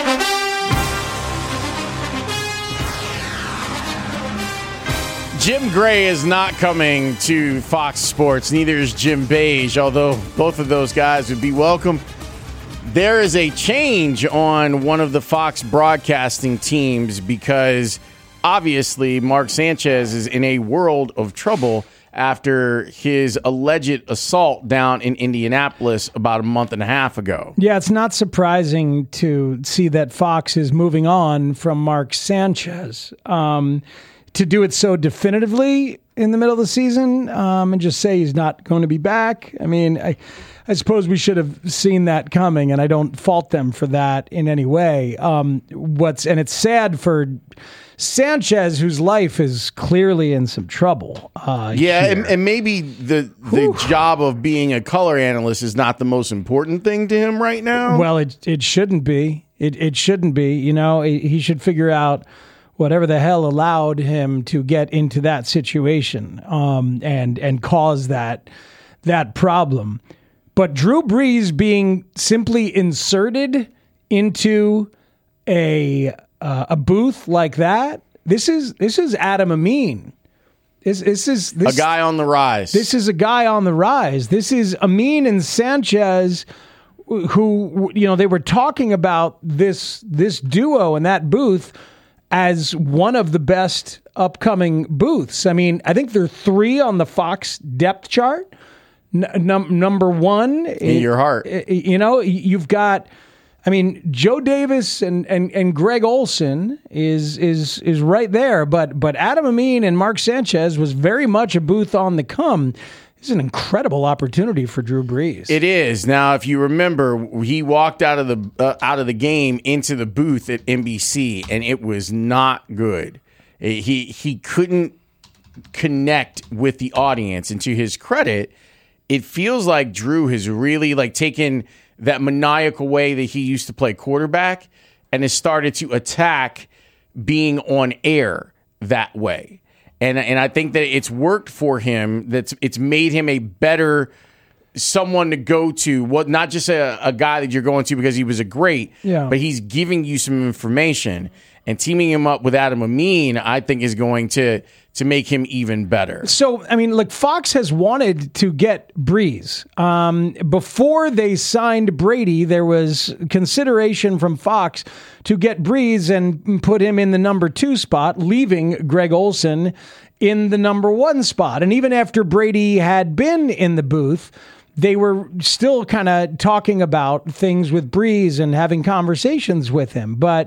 Jim Gray is not coming to Fox Sports. Neither is Jim Beige, although both of those guys would be welcome. There is a change on one of the Fox broadcasting teams because obviously Mark Sanchez is in a world of trouble after his alleged assault down in Indianapolis about a month and a half ago. Yeah, it's not surprising to see that Fox is moving on from Mark Sanchez. Um, to do it so definitively in the middle of the season um, and just say he's not going to be back. I mean, I, I suppose we should have seen that coming, and I don't fault them for that in any way. Um, what's and it's sad for Sanchez, whose life is clearly in some trouble. Uh, yeah, and, and maybe the the Whew. job of being a color analyst is not the most important thing to him right now. Well, it it shouldn't be. It it shouldn't be. You know, he should figure out whatever the hell allowed him to get into that situation um, and and cause that that problem. But Drew Brees being simply inserted into a uh, a booth like that, this is this is Adam Amin. This this is this, a guy on the rise. This is a guy on the rise. This is Amin and Sanchez, who, you know, they were talking about this this duo in that booth as one of the best upcoming booths. I mean, I think there are three on the Fox depth chart. N- num- number one, in it, your heart. It, you know, you've got, I mean, Joe Davis and, and, and Greg Olson is is is right there, but but Adam Amin and Mark Sanchez was very much a booth on the come. This is an incredible opportunity for Drew Brees. It is. Now, if you remember, he walked out of the uh, out of the game into the booth at N B C, and it was not good. He he couldn't connect with the audience, and to his credit, it feels like Drew has really like taken that maniacal way that he used to play quarterback and has started to attack being on air that way. And and I think that it's worked for him. That's it's made him a better someone to go to. What not just a, a guy that you're going to because he was a great, Yeah. but he's giving you some information. And teaming him up with Adam Amin, I think, is going to to make him even better. So, I mean, look, Fox has wanted to get Brees. Um, before they signed Brady, there was consideration from Fox to get Brees and put him in the number two spot, leaving Greg Olsen in the number one spot. And even after Brady had been in the booth, they were still kind of talking about things with Brees and having conversations with him. But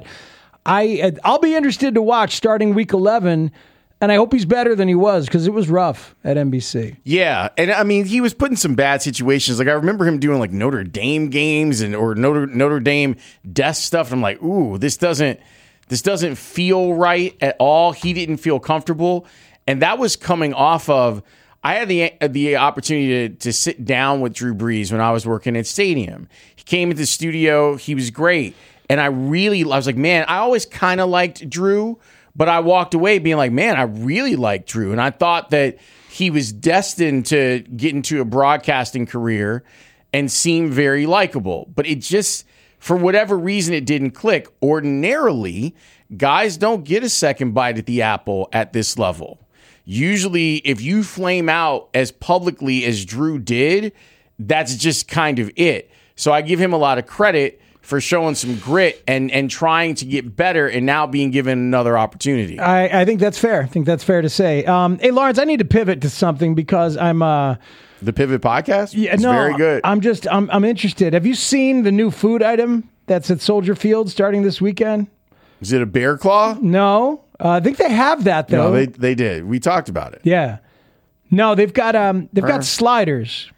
I, I'll be interested to watch starting week eleven, and I hope he's better than he was because it was rough at N B C. Yeah, and I mean, he was put in some bad situations. Like I remember him doing like Notre Dame games and or Notre Notre Dame desk stuff. And I'm like, ooh, this doesn't this doesn't feel right at all. He didn't feel comfortable, and that was coming off of. I had the the opportunity to, to sit down with Drew Brees when I was working at Stadium. He came into the studio. He was great. And I really, I was like, man, I always kind of liked Drew, but I walked away being like, man, I really like Drew. And I thought that he was destined to get into a broadcasting career and seem very likable. But it just, for whatever reason, it didn't click. Ordinarily, guys don't get a second bite at the apple at this level. Usually, if you flame out as publicly as Drew did, that's just kind of it. So I give him a lot of credit for showing some grit and, and trying to get better and now being given another opportunity. I, I think that's fair. I think that's fair to say. Um, hey, Lawrence, I need to pivot to something because I'm... Uh, the Pivot Podcast? Yeah, it's no, very good. I'm just, I'm, I'm interested. Have you seen the new food item that's at Soldier Field starting this weekend? Is it a bear claw? No. Uh, I think they have that, though. No, they they did. We talked about it. Yeah. No, they've got um, they've Her. got sliders.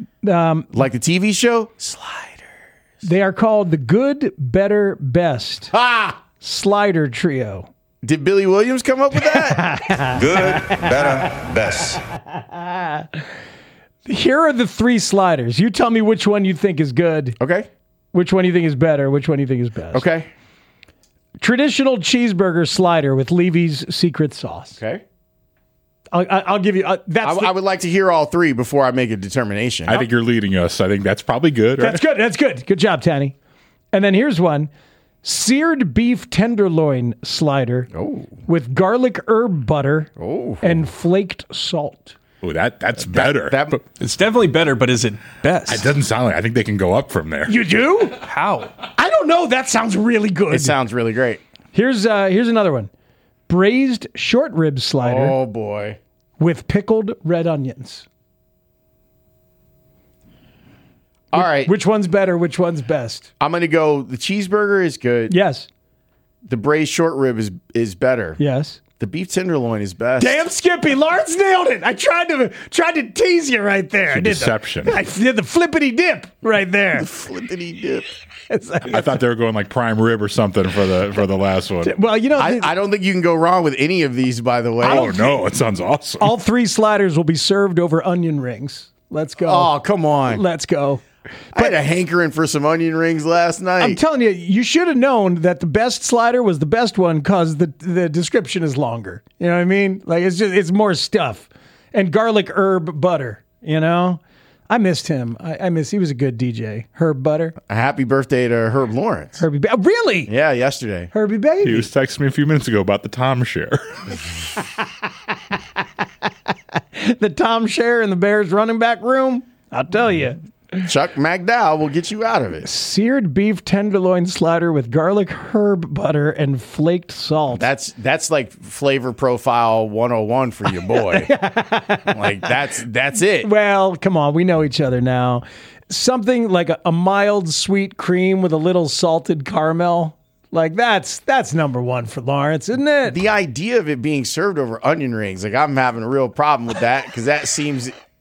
Um, like the T V show? They are called the Good, Better, Best ha! Slider Trio. Did Billy Williams come up with that? Good, better, best. Here are the three sliders. You tell me which one you think is good. Okay. Which one you think is better. Which one you think is best. Okay. Traditional cheeseburger slider with Levy's secret sauce. Okay. I'll, I'll give you. Uh, that's. I, the, I would like to hear all three before I make a determination. I think you're leading us. I think that's probably good. Right? That's good. That's good. Good job, Tanny. And then here's one: seared beef tenderloin slider oh. with garlic herb butter oh. and flaked salt. Oh, that that's better. That, that, it's definitely better, but is it best? It doesn't sound like. I think they can go up from there. You do? How? I don't know. That sounds really good. It sounds really great. Here's uh, here's another one: braised short rib slider. Oh boy. With pickled red onions. All which, right. Which one's better? Which one's best? I'm going to go the cheeseburger is good. Yes. The braised short rib is is better. Yes. The beef tenderloin is best. Damn, Skippy. Lawrence nailed it. I tried to tried to tease you right there. I did deception. The, I did the flippity dip right there. The flippity dip. I thought they were going like prime rib or something for the for the last one. Well, you know, I, I don't think you can go wrong with any of these, by the way. Oh, no. It sounds awesome. All three sliders will be served over onion rings. Let's go. Oh, come on. Let's go. I had a hankering for some onion rings last night. I'm telling you, you should have known that the best slider was the best one because the the description is longer. You know what I mean? Like it's just it's more stuff and garlic herb butter. You know, I missed him. I, I miss. He was a good D J. Herb Butter. A happy birthday to Herb Lawrence. Herbie, ba- really? Yeah, yesterday. Herbie baby. He was texting me a few minutes ago about the Tom share. The Tom share in the Bears running back room. I'll tell you. Chuck McDowell will get you out of it. Seared beef tenderloin slider with garlic herb butter and flaked salt. That's that's like flavor profile one oh one for your boy. Like that's that's it. Well, come on, we know each other now. Something like a, a mild sweet cream with a little salted caramel. Like that's that's number one for Lawrence, isn't it? The idea of it being served over onion rings, like I'm having a real problem with that because that seems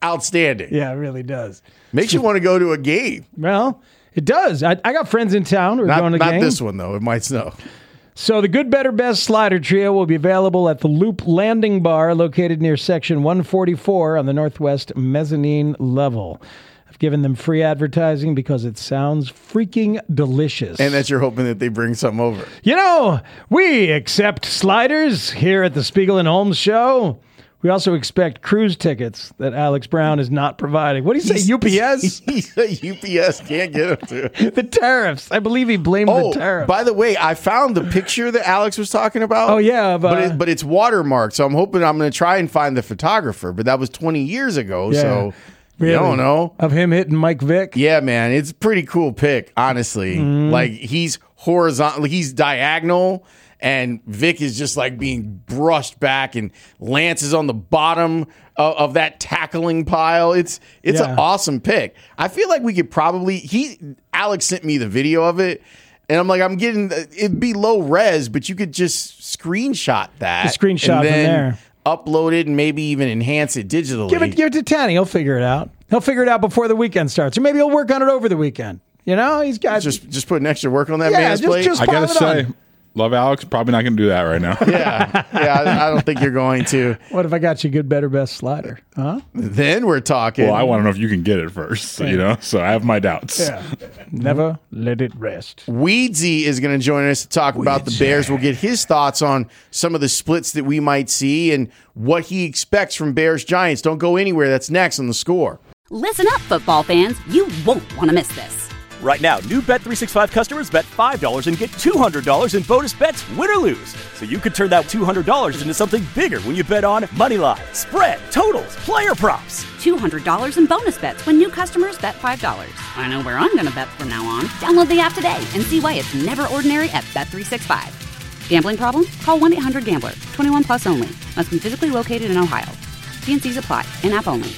outstanding. Yeah, it really does. Makes you want to go to a game. Well, it does. I, I got friends in town who are Not, going to not game. this one, though. It might snow. So the Good, Better, Best Slider Trio will be available at the Loop Landing Bar located near Section one forty-four on the Northwest mezzanine level. I've given them free advertising because it sounds freaking delicious. And that you're hoping that they bring some over. You know, we accept sliders here at the Spiegel and Holmes Show. We also expect cruise tickets that Alex Brown is not providing. What do you say, He's, U P S? He said U P S can't get him to. The tariffs. I believe he blamed Oh, the tariffs. by the way, I found the picture that Alex was talking about. Oh, yeah. Of, uh, but, it, but it's watermarked, so I'm hoping I'm going to try and find the photographer. But that was twenty years ago, Yeah. so Really? you don't know. Of him hitting Mike Vick? Yeah, man. It's a pretty cool pic, honestly. Mm. Like, he's horizontal, he's diagonal. And Vic is just like being brushed back, and Lance is on the bottom of, of that tackling pile. It's it's Yeah. an awesome pick. I feel like we could probably he Alex sent me the video of it, and I'm like, I'm getting it'd be low res, but you could just screenshot that, Just screenshot and from then there. upload it, and maybe even enhance it digitally. Give it, give it to Tanny. He'll figure it out. He'll figure it out before the weekend starts. Or maybe he'll work on it over the weekend. You know, he's got just just putting extra work on that Yeah, man's just- plate. just I pile gotta it on. say, love Alex. Probably not gonna do that right now. yeah, yeah. I, I don't think you're going to. What if I got you Good, Better, Best Slider? Huh? Then we're talking. Well, I want to know if you can get it first. So, you know, so I have my doubts. Yeah. Never let it rest. Weedsy is going to join us to talk about the Bears. We'll get his thoughts on some of the splits that we might see and what he expects from Bears Giants. Don't go anywhere. That's next on The Score. Listen up, football fans. You won't want to miss this. Right now, new Bet three sixty-five customers bet five dollars and get two hundred dollars in bonus bets, win or lose. So you could turn that two hundred dollars into something bigger when you bet on money line, spread, totals, player props. two hundred dollars in bonus bets when new customers bet five dollars. I know where I'm going to bet from now on. Download the app today and see why it's never ordinary at Bet three sixty-five. Gambling problem? Call one eight hundred gambler. twenty-one plus only. Must be physically located in Ohio. T and C's apply. In-app only.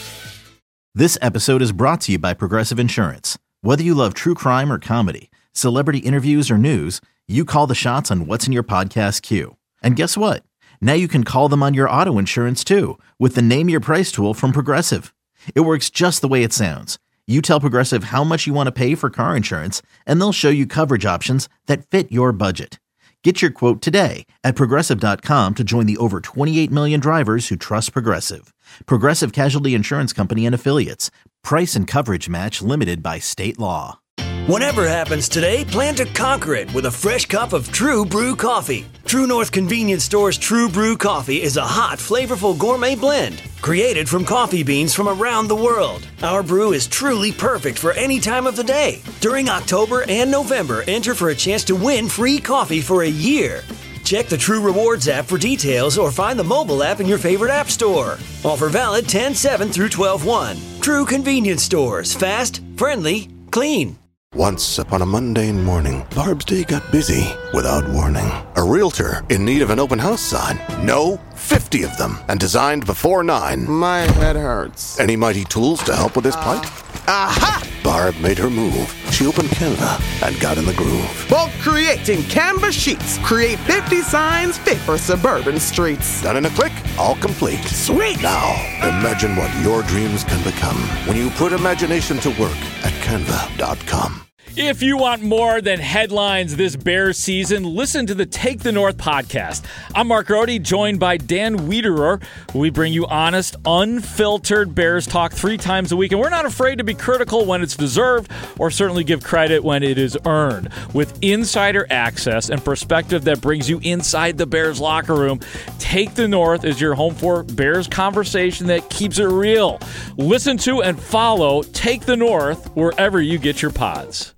This episode is brought to you by Progressive Insurance. Whether you love true crime or comedy, celebrity interviews or news, you call the shots on what's in your podcast queue. And guess what? Now you can call them on your auto insurance too with the Name Your Price tool from Progressive. It works just the way it sounds. You tell Progressive how much you want to pay for car insurance, and they'll show you coverage options that fit your budget. Get your quote today at Progressive dot com to join the over twenty-eight million drivers who trust Progressive. Progressive Casualty Insurance Company and Affiliates. Price and coverage match limited by state law. Whatever happens today, plan to conquer it with a fresh cup of True Brew coffee. True North Convenience Store's True Brew coffee is a hot, flavorful gourmet blend created from coffee beans from around the world. Our brew is truly perfect for any time of the day. During October and November, enter for a chance to win free coffee for a year. Check the True Rewards app for details or find the mobile app in your favorite app store. Offer valid ten seven through twelve one. True Convenience Stores. Fast, friendly, clean. Once upon a mundane morning, Barb's day got busy without warning. A realtor in need of an open house sign. No, fifty of them, and designed before nine. My head hurts. Any mighty tools to help with this plight? Aha! Barb made her move. She opened Canva and got in the groove. Bulk creating Canva sheets. Create fifty signs fit for suburban streets. Done in a click, all complete. Sweet! Now, imagine what your dreams can become when you put imagination to work at canva dot com. If you want more than headlines this Bears season, listen to the Take the North podcast. I'm Mark Rohde, joined by Dan Wiederer. We bring you honest, unfiltered Bears talk three times a week, and we're not afraid to be critical when it's deserved or certainly give credit when it is earned. With insider access and perspective that brings you inside the Bears locker room, Take the North is your home for Bears conversation that keeps it real. Listen to and follow Take the North wherever you get your pods.